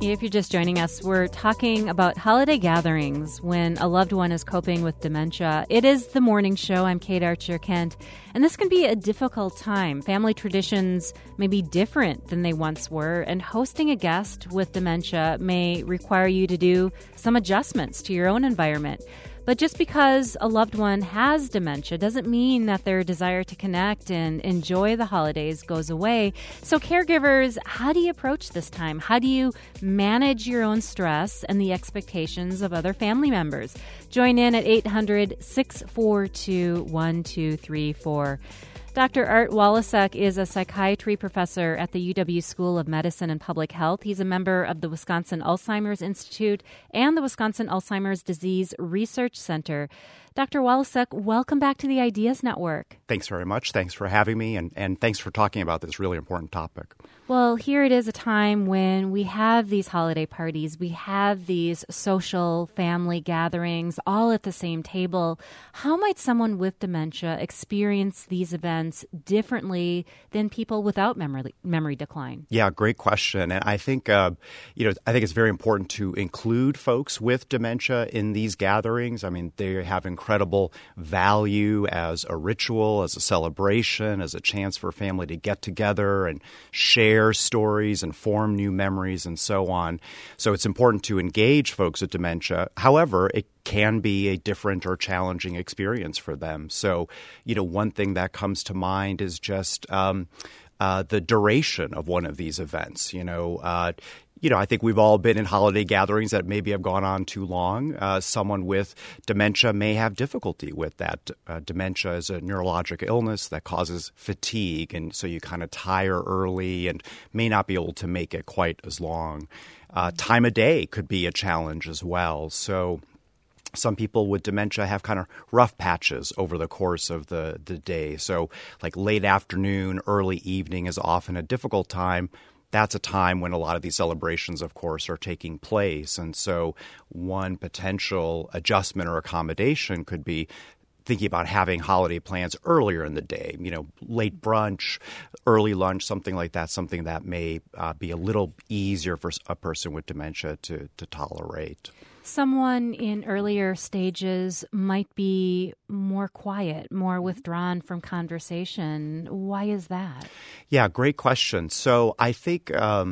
If you're just joining us, we're talking about holiday gatherings when a loved one is coping with dementia. It is the morning show. I'm Kate Archer-Kent, and this can be a difficult time. Family traditions may be different than they once were, and hosting a guest with dementia may require you to do some adjustments to your own environment. But just because a loved one has dementia doesn't mean that their desire to connect and enjoy the holidays goes away. So caregivers, how do you approach this time? How do you manage your own stress and the expectations of other family members? Join in at 800-642-1234. Dr. Art Walasek is a psychiatry professor at the UW School of Medicine and Public Health. He's a member of the Wisconsin Alzheimer's Institute and the Wisconsin Alzheimer's Disease Research Center. Dr. Walasek, welcome back to the Ideas Network. Thanks very much. Thanks for having me, and thanks for talking about this really important topic. Well, here it is a time when we have these holiday parties, we have these social family gatherings all at the same table. How might someone with dementia experience these events differently than people without memory decline? Yeah, great question. And I think, I think it's very important to include folks with dementia in these gatherings. I mean, they have incredible value as a ritual, as a celebration, as a chance for family to get together and share stories and form new memories and so on. So it's important to engage folks with dementia. However, it can be a different or challenging experience for them. So, one thing that comes to mind is just the duration of one of these events. I think we've all been in holiday gatherings that maybe have gone on too long. Someone with dementia may have difficulty with that. Dementia is a neurologic illness that causes fatigue, and so you kind of tire early and may not be able to make it quite as long. Time of day could be a challenge as well. So some people with dementia have kind of rough patches over the course of the day. So like late afternoon, early evening is often a difficult time. That's a time when a lot of these celebrations, of course, are taking place. And so one potential adjustment or accommodation could be thinking about having holiday plans earlier in the day, late brunch, early lunch, something like that, something that may be a little easier for a person with dementia to tolerate. Someone in earlier stages might be more quiet, more withdrawn from conversation. Why is that? Yeah, great question. So I think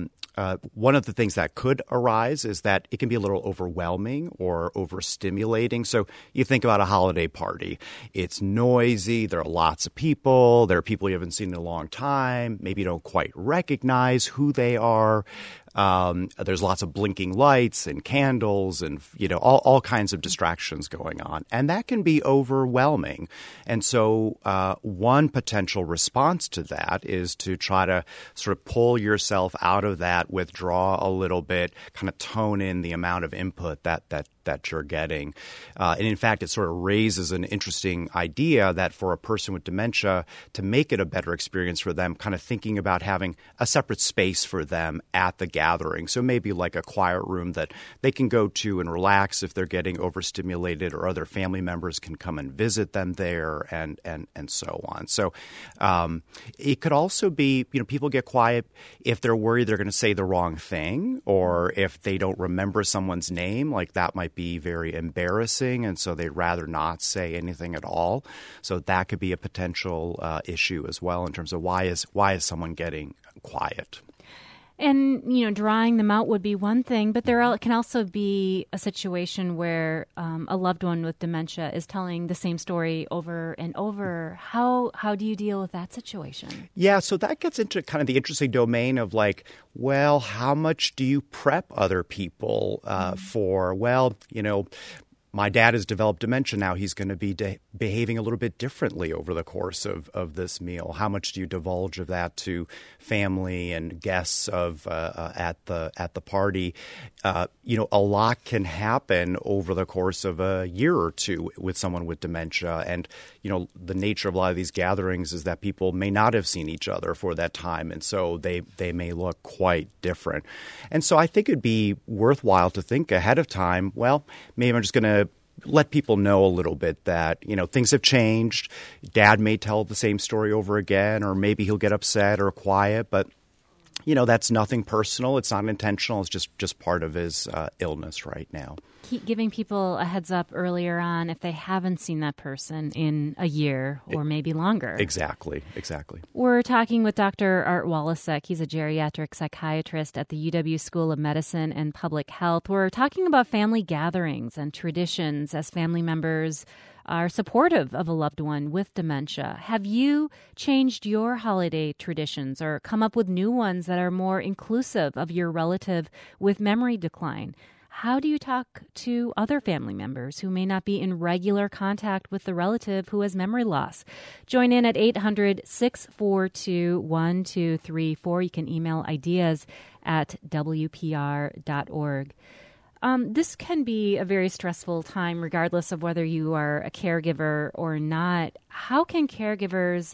one of the things that could arise is that it can be a little overwhelming or overstimulating. So you think about a holiday party. It's noisy. There are lots of people. There are people you haven't seen in a long time. Maybe you don't quite recognize who they are. There's lots of blinking lights and candles and, all kinds of distractions going on. And that can be overwhelming. And so one potential response to that is to try to sort of pull yourself out of that, withdraw a little bit, kind of tone in the amount of input that you're getting. And in fact, it sort of raises an interesting idea that for a person with dementia, to make it a better experience for them, kind of thinking about having a separate space for them at the gathering. So maybe like a quiet room that they can go to and relax if they're getting overstimulated, or other family members can come and visit them there and so on. So it could also be, people get quiet if they're worried they're going to say the wrong thing, or if they don't remember someone's name, like that might be very embarrassing, and so they'd rather not say anything at all. So that could be a potential issue as well in terms of why is someone getting quiet. And, drawing them out would be one thing, but there can also be a situation where a loved one with dementia is telling the same story over and over. How do you deal with that situation? Yeah, so that gets into kind of the interesting domain of how much do you prep other people for? My dad has developed dementia now. He's going to be behaving a little bit differently over the course of this meal. How much do you divulge of that to family and guests of at the party? A lot can happen over the course of a year or two with someone with dementia. And, the nature of a lot of these gatherings is that people may not have seen each other for that time. And so they may look quite different. And so I think it'd be worthwhile to think ahead of time, maybe I'm just going to let people know a little bit that, things have changed. Dad may tell the same story over again, or maybe he'll get upset or quiet, but that's nothing personal. It's not intentional. It's just part of his illness right now. Keep giving people a heads up earlier on if they haven't seen that person in a year or maybe longer. Exactly. We're talking with Dr. Art Walasek. He's a geriatric psychiatrist at the UW School of Medicine and Public Health. We're talking about family gatherings and traditions as family members are supportive of a loved one with dementia. Have you changed your holiday traditions or come up with new ones that are more inclusive of your relative with memory decline? How do you talk to other family members who may not be in regular contact with the relative who has memory loss? Join in at 800-642-1234. You can email ideas at WPR.org. This can be a very stressful time, regardless of whether you are a caregiver or not. How can caregivers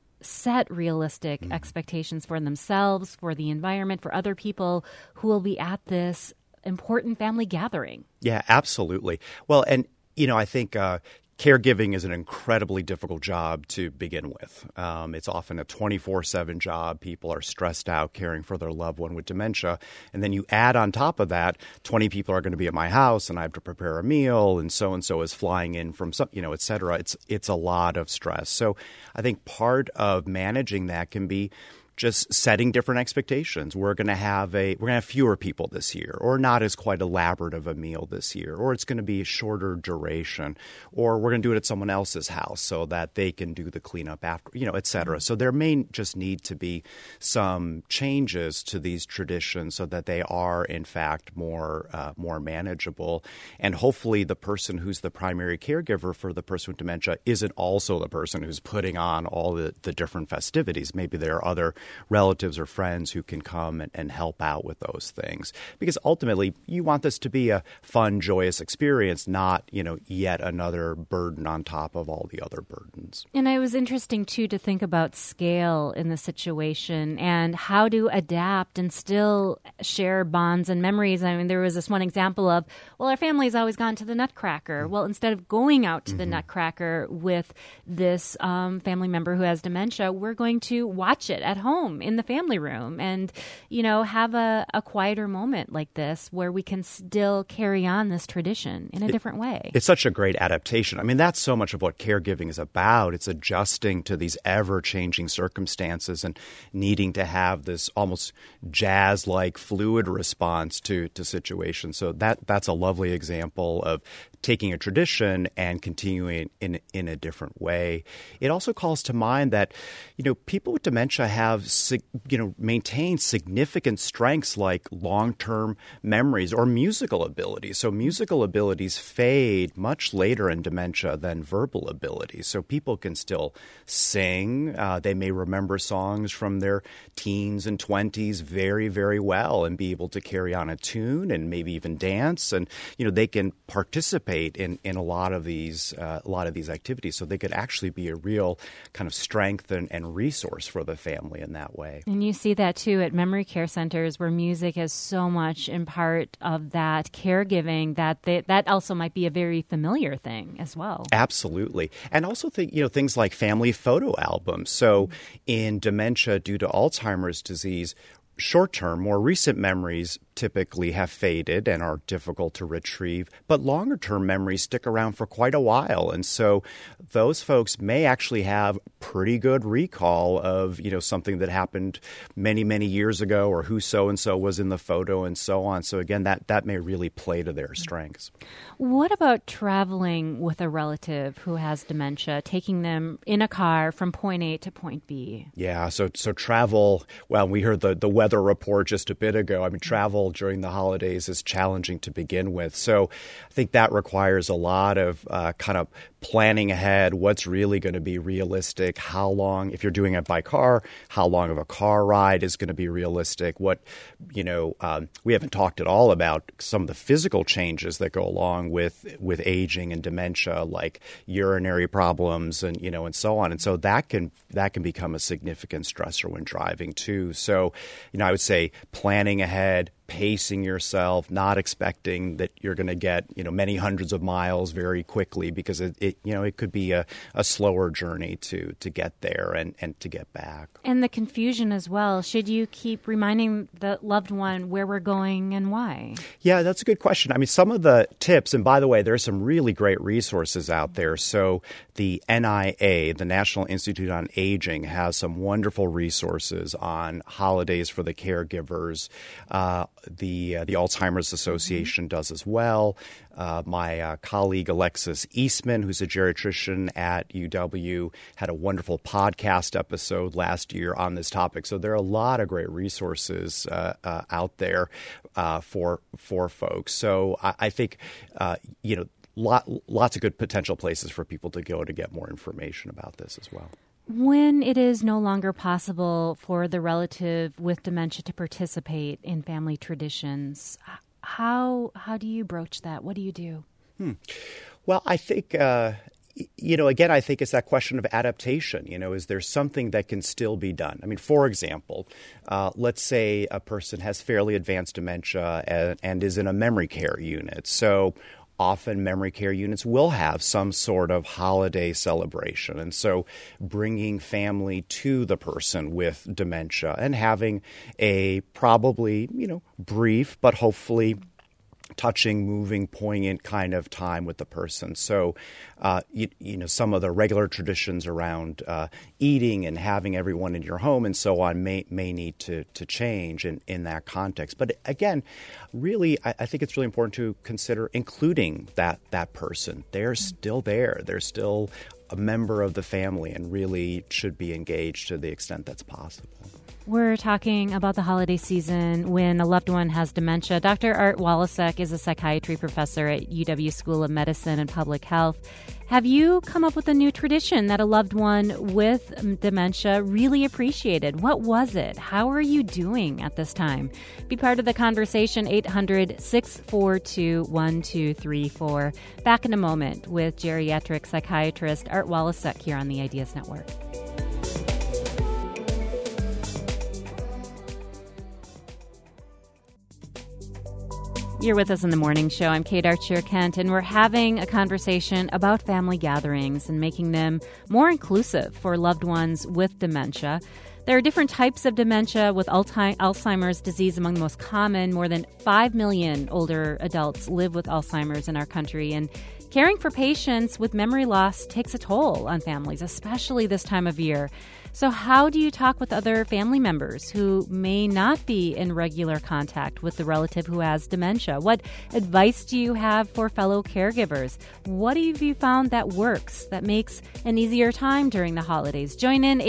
set realistic expectations for themselves, for the environment, for other people who will be at this important family gathering? Yeah, absolutely. Well, and, I think caregiving is an incredibly difficult job to begin with. It's often a 24/7 job. People are stressed out caring for their loved one with dementia. And then you add on top of that, 20 people are going to be at my house and I have to prepare a meal and so is flying in from some, et cetera. It's a lot of stress. So I think part of managing that can be just setting different expectations. We're going to have fewer people this year, or not as quite elaborate of a meal this year, or it's going to be a shorter duration, or we're going to do it at someone else's house so that they can do the cleanup after, et cetera. So there may just need to be some changes to these traditions so that they are, in fact, more manageable. And hopefully the person who's the primary caregiver for the person with dementia isn't also the person who's putting on all the different festivities. Maybe there are other relatives or friends who can come and help out with those things. Because ultimately, you want this to be a fun, joyous experience, not, yet another burden on top of all the other burdens. And it was interesting, too, to think about scale in the situation and how to adapt and still share bonds and memories. I mean, there was this one example of, our family's always gone to the Nutcracker. Well, instead of going out to the Nutcracker with this family member who has dementia, we're going to watch it at home in the family room and, have a quieter moment like this where we can still carry on this tradition in a different way. It's such a great adaptation. I mean, that's so much of what caregiving is about. It's adjusting to these ever-changing circumstances and needing to have this almost jazz-like fluid response to situations. So that's a lovely example of taking a tradition and continuing in a different way. It also calls to mind that, people with dementia have, maintain significant strengths like long-term memories or musical abilities. So musical abilities fade much later in dementia than verbal abilities. So people can still sing. They may remember songs from their teens and 20s very, very well and be able to carry on a tune and maybe even dance. And, they can participate in a lot of these activities, so they could actually be a real kind of strength and resource for the family in that way. And you see that too at memory care centers where music is so much in part of that caregiving that also might be a very familiar thing as well. Absolutely, and also things like family photo albums. So in dementia due to Alzheimer's disease, short-term, more recent memories typically have faded and are difficult to retrieve, but longer-term memories stick around for quite a while. And so those folks may actually have pretty good recall of, something that happened many, many years ago or who so-and-so was in the photo and so on. So again, that may really play to their strengths. What about traveling with a relative who has dementia, taking them in a car from point A to point B? Yeah, so travel, well, we heard the weather report just a bit ago. I mean, travel during the holidays is challenging to begin with. So I think that requires a lot of kind of planning ahead. What's really going to be realistic? How long, if you're doing it by car, how long of a car ride is going to be realistic? What, we haven't talked at all about some of the physical changes that go along with aging and dementia, like urinary problems and, and so on. And so that can become a significant stressor when driving too. So, I would say planning ahead, pacing yourself, not expecting that you're going to get, many hundreds of miles very quickly, because it could be a slower journey to get there and to get back. And the confusion as well. Should you keep reminding the loved one where we're going and why? Yeah, that's a good question. I mean, some of the tips, and by the way, there's some really great resources out there. So the NIA, the National Institute on Aging, has some wonderful resources on holidays for the caregivers. The Alzheimer's Association does as well. My colleague Alexis Eastman, who's a geriatrician at UW, had a wonderful podcast episode last year on this topic. So there are a lot of great resources out there for folks. So I think lots of good potential places for people to go to get more information about this as well. When it is no longer possible for the relative with dementia to participate in family traditions, how do you broach that? What do you do? Well, I think, again, I think it's that question of adaptation. Is there something that can still be done? I mean, for example, let's say a person has fairly advanced dementia and is in a memory care unit. So often memory care units will have some sort of holiday celebration. And so bringing family to the person with dementia and having a probably, brief but hopefully touching, moving, poignant kind of time with the person. So, some of the regular traditions around eating and having everyone in your home and so on may need to change in that context. But again, really, I think it's really important to consider including that person. They're still there. They're still a member of the family and really should be engaged to the extent that's possible. We're talking about the holiday season when a loved one has dementia. Dr. Art Walasek is a psychiatry professor at UW School of Medicine and Public Health. Have you come up with a new tradition that a loved one with dementia really appreciated? What was it? How are you doing at this time? Be part of the conversation, 800-642-1234. Back in a moment with geriatric psychiatrist Art Walasek here on the Ideas Network. You're with us in the morning show. I'm Kate Archer-Kent, and we're having a conversation about family gatherings and making them more inclusive for loved ones with dementia. There are different types of dementia, with Alzheimer's disease among the most common. More than 5 million older adults live with Alzheimer's in our country, and caring for patients with memory loss takes a toll on families, especially this time of year. So how do you talk with other family members who may not be in regular contact with the relative who has dementia? What advice do you have for fellow caregivers? What have you found that works, that makes an easier time during the holidays? Join in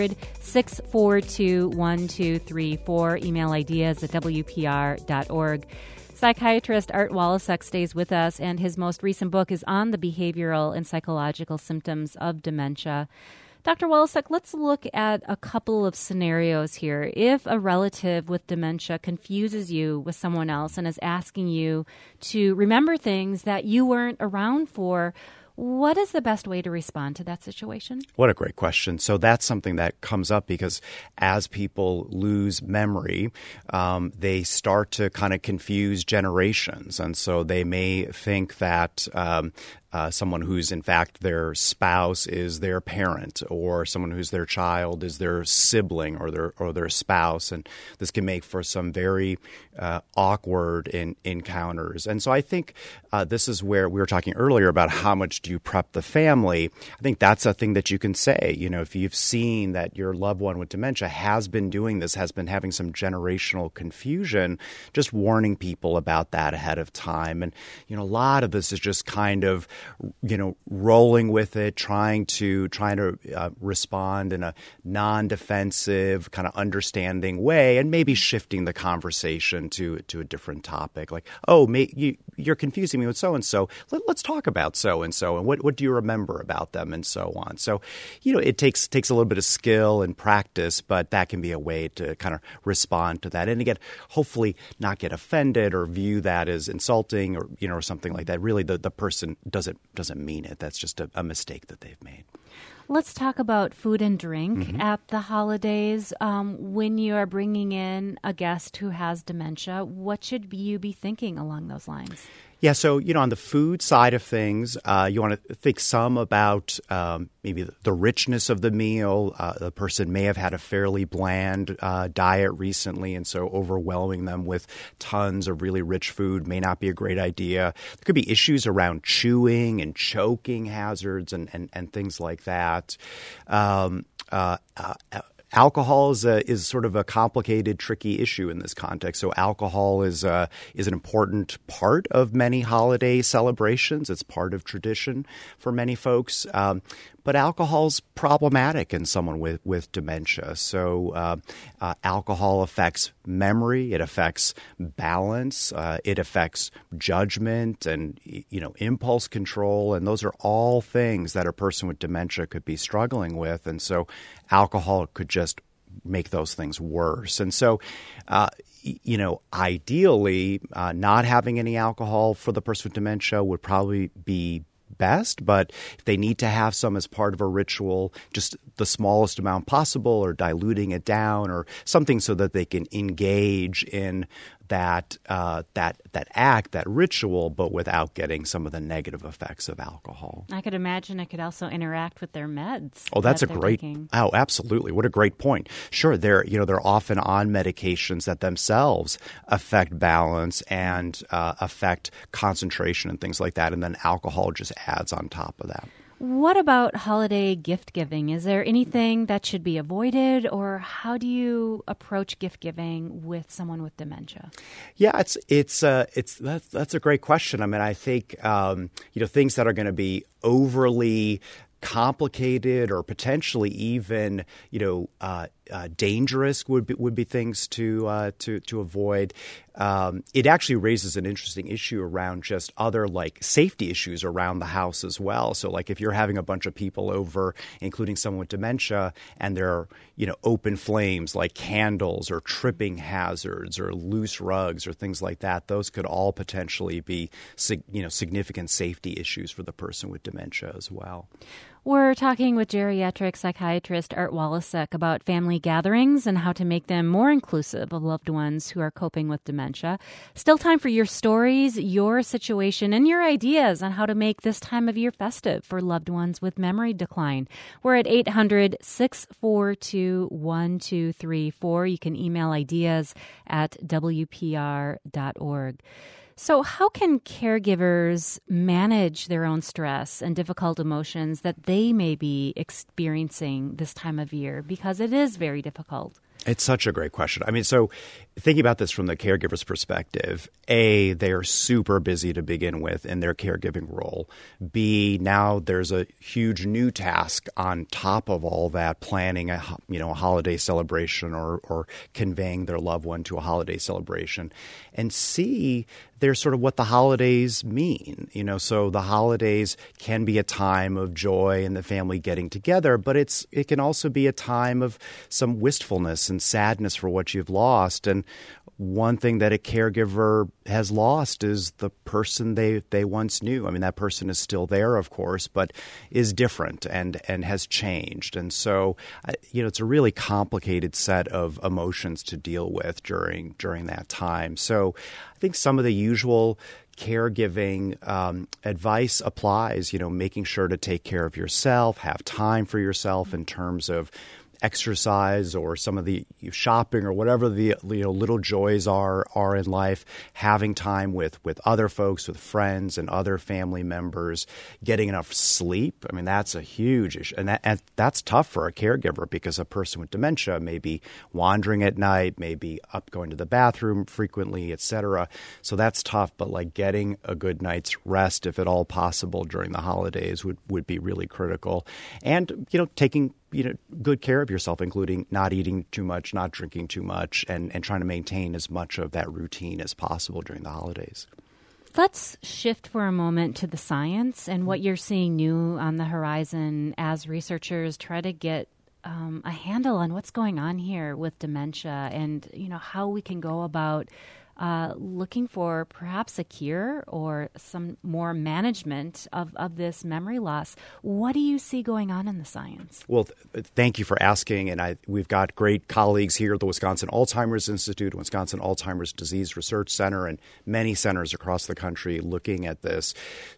800-642-1234. Email ideas at WPR.org. Psychiatrist Art Walasek stays with us, and his most recent book is on the behavioral and psychological symptoms of dementia. Dr. Walasek, let's look at a couple of scenarios here. If a relative with dementia confuses you with someone else and is asking you to remember things that you weren't around for, what is the best way to respond to that situation? What a great question. So that's something that comes up because as people lose memory, they start to kind of confuse generations. And so they may think that someone who's in fact their spouse is their parent, or someone who's their child is their sibling or their spouse, and this can make for some very awkward encounters. And so I think this is where we were talking earlier about how much do you prep the family. I think that's a thing that you can say. If you've seen that your loved one with dementia has been doing this, has been having some generational confusion, just warning people about that ahead of time. And a lot of this is just kind of rolling with it, trying to respond in a non-defensive, kind of understanding way, and maybe shifting the conversation to a different topic. Like, you're confusing me with so-and-so. Let's talk about so-and-so, and what do you remember about them, and so on. So, it takes a little bit of skill and practice, but that can be a way to kind of respond to that. And again, hopefully not get offended or view that as insulting or something like that. Really, the person doesn't doesn't mean it. That's just a mistake that they've made. Let's talk about food and drink at the holidays. When you are bringing in a guest who has dementia, what should you be thinking along those lines? Yeah, so, on the food side of things, you want to think some about maybe the richness of the meal. The person may have had a fairly bland diet recently, and so overwhelming them with tons of really rich food may not be a great idea. There could be issues around chewing and choking hazards and things like that. Alcohol is sort of a complicated, tricky issue in this context. So alcohol is an important part of many holiday celebrations. It's part of tradition for many folks. But alcohol's problematic in someone with dementia. So alcohol affects memory, it affects balance, it affects judgment and impulse control, and those are all things that a person with dementia could be struggling with. And so alcohol could just make those things worse. And so ideally, not having any alcohol for the person with dementia would probably be best, but if they need to have some as part of a ritual, just the smallest amount possible, or diluting it down, or something so that they can engage in that act, that ritual, but without getting some of the negative effects of alcohol. I could imagine it could also interact with their meds. Oh, that's a great. Taking. Oh, absolutely! What a great point. Sure, they're often on medications that themselves affect balance and affect concentration and things like that, and then alcohol just adds on top of that. What about holiday gift giving? Is there anything that should be avoided, or how do you approach gift giving with someone with dementia? Yeah, that's a great question. I mean, I think things that are going to be overly complicated or potentially even dangerous would be things to avoid. It actually raises an interesting issue around just other safety issues around the house as well. So if you're having a bunch of people over, including someone with dementia, and there are open flames like candles or tripping hazards or loose rugs or things like that, those could all potentially be significant safety issues for the person with dementia as well. We're talking with geriatric psychiatrist Art Walasek about family gatherings and how to make them more inclusive of loved ones who are coping with dementia. Still time for your stories, your situation, and your ideas on how to make this time of year festive for loved ones with memory decline. We're at 800-642-1234. You can email ideas at WPR.org. So how can caregivers manage their own stress and difficult emotions that they may be experiencing this time of year? Because it is very difficult. It's such a great question. I mean, so thinking about this from the caregiver's perspective, A, they are super busy to begin with in their caregiving role. B, now there's a huge new task on top of all that, planning a holiday celebration or conveying their loved one to a holiday celebration. And C, there's sort of what the holidays mean. So the holidays can be a time of joy and the family getting together, but it can also be a time of some wistfulness and sadness for what you've lost. And one thing that a caregiver has lost is the person they once knew. I mean, that person is still there, of course, but is different and has changed. And so, it's a really complicated set of emotions to deal with during that time. So I think some of the usual caregiving advice applies, making sure to take care of yourself, have time for yourself in terms of exercise or some of the shopping or whatever the little joys are in life, having time with other folks, with friends and other family members, getting enough sleep. I mean, that's a huge issue. And that's tough for a caregiver because a person with dementia may be wandering at night, may be up going to the bathroom frequently, et cetera. So that's tough. But getting a good night's rest, if at all possible during the holidays, would be really critical. And, taking good care of yourself, including not eating too much, not drinking too much, and trying to maintain as much of that routine as possible during the holidays. Let's shift for a moment to the science and what you're seeing new on the horizon as researchers try to get a handle on what's going on here with dementia and, how we can go about looking for perhaps a cure or some more management of this memory loss. What do you see going on in the science? Well, thank you for asking. And we've got great colleagues here at the Wisconsin Alzheimer's Institute, Wisconsin Alzheimer's Disease Research Center, and many centers across the country looking at this.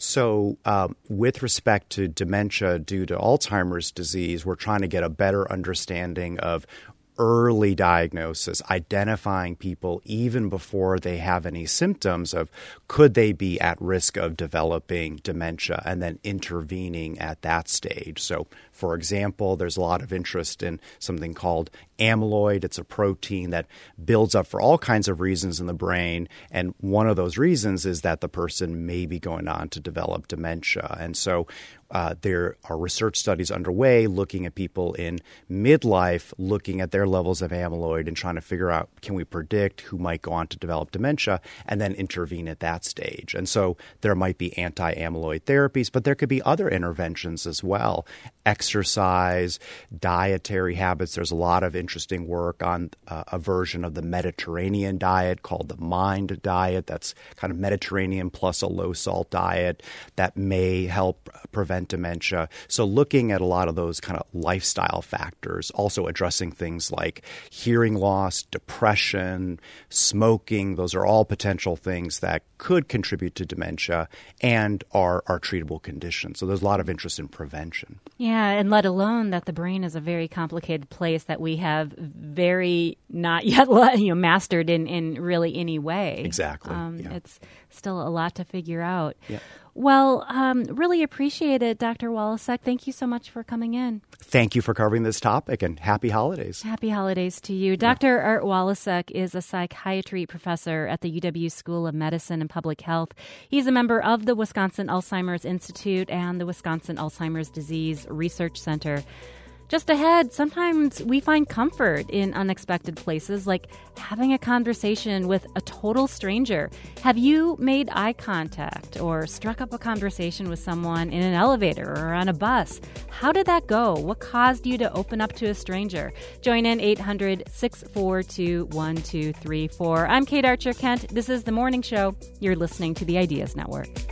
So with respect to dementia due to Alzheimer's disease, we're trying to get a better understanding of early diagnosis, identifying people even before they have any symptoms of could they be at risk of developing dementia, and then intervening at that stage. So, for example, there's a lot of interest in something called amyloid. It's a protein that builds up for all kinds of reasons in the brain, and one of those reasons is that the person may be going on to develop dementia. And so there are research studies underway looking at people in midlife, looking at their levels of amyloid and trying to figure out, can we predict who might go on to develop dementia, and then intervene at that stage. And so there might be anti-amyloid therapies, but there could be other interventions as well. Exercise, dietary habits. There's a lot of interesting work on a version of the Mediterranean diet called the MIND diet. That's kind of Mediterranean plus a low-salt diet that may help prevent dementia. So looking at a lot of those kind of lifestyle factors, also addressing things like hearing loss, depression, smoking. Those are all potential things that could contribute to dementia and are treatable conditions. So there's a lot of interest in prevention. Yeah, and let alone that the brain is a very complicated place that we have very not yet mastered in really any way. Exactly. It's still a lot to figure out. Yeah. Well, really appreciate it, Dr. Woloszek. Thank you so much for coming in. Thank you for covering this topic, and happy holidays. Happy holidays to you. Dr. Art Woloszek is a psychiatry professor at the UW School of Medicine and Public Health. He's a member of the Wisconsin Alzheimer's Institute and the Wisconsin Alzheimer's Disease Research Center. Just ahead, sometimes we find comfort in unexpected places, like having a conversation with a total stranger. Have you made eye contact or struck up a conversation with someone in an elevator or on a bus? How did that go? What caused you to open up to a stranger? Join in 800-642-1234. I'm Kate Archer Kent. This is The Morning Show. You're listening to the Ideas Network.